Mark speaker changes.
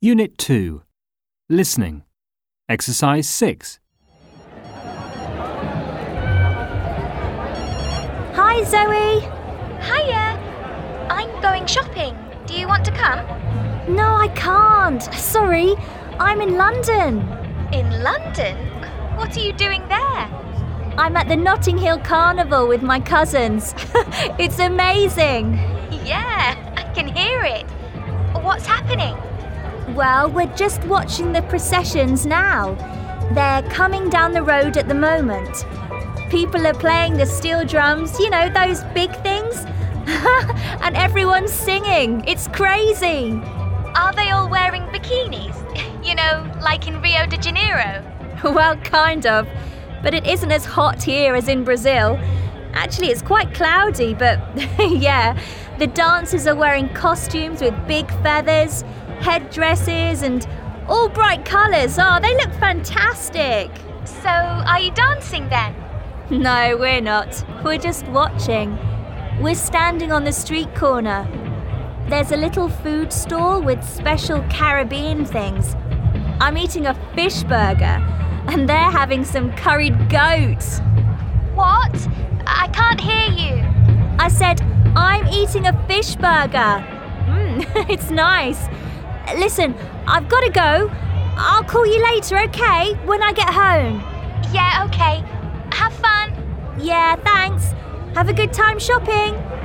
Speaker 1: Unit 2. Listening. Exercise 6.
Speaker 2: Hi, Zoe.
Speaker 3: Hiya. I'm going shopping. Do you want to come?
Speaker 2: No, I can't. Sorry, I'm in London.
Speaker 3: In London? What are you doing there?
Speaker 2: I'm at the Notting Hill Carnival with my cousins. It's amazing.
Speaker 3: Yeah, I can hear it. What's happening?
Speaker 2: Well, we're just watching the processions now. They're coming down the road at the moment. People are playing the steel drums, you know, those big things. And everyone's singing. It's crazy.
Speaker 3: Are they all wearing bikinis? You know, like in Rio de Janeiro?
Speaker 2: Well, kind of. But it isn't as hot here as in Brazil. Actually, it's quite cloudy, but yeah. The dancers are wearing costumes with big feathers, headdresses, and all bright colours. Oh, they look fantastic.
Speaker 3: So, are you dancing then?
Speaker 2: No, we're not. We're just watching. We're standing on the street corner. There's a little food stall with special Caribbean things. I'm eating a fish burger, and they're having some curried goat.
Speaker 3: What? I can't hear you.
Speaker 2: I said, I'm eating a fish burger. It's nice. Listen, I've got to go. I'll call you later, okay? When I get home.
Speaker 3: Yeah, okay. Have fun.
Speaker 2: Yeah, thanks. Have a good time shopping.